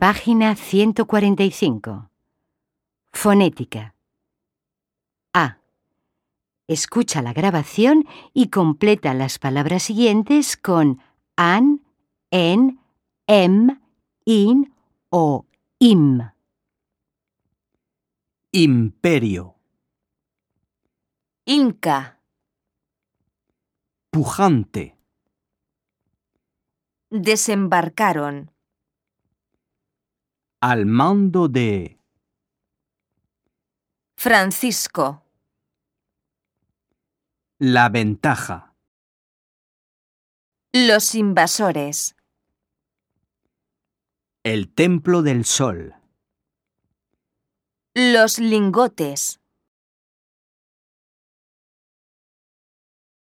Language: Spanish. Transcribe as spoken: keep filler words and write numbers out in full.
Página ciento cuarenta y cinco. Fonética. A. Escucha la grabación y completa las palabras siguientes con an, en, em, in o im. Imperio. Inca. Pujante. Desembarcaron. Al mando de. Francisco. La ventaja. Los invasores. El templo del sol. Los lingotes.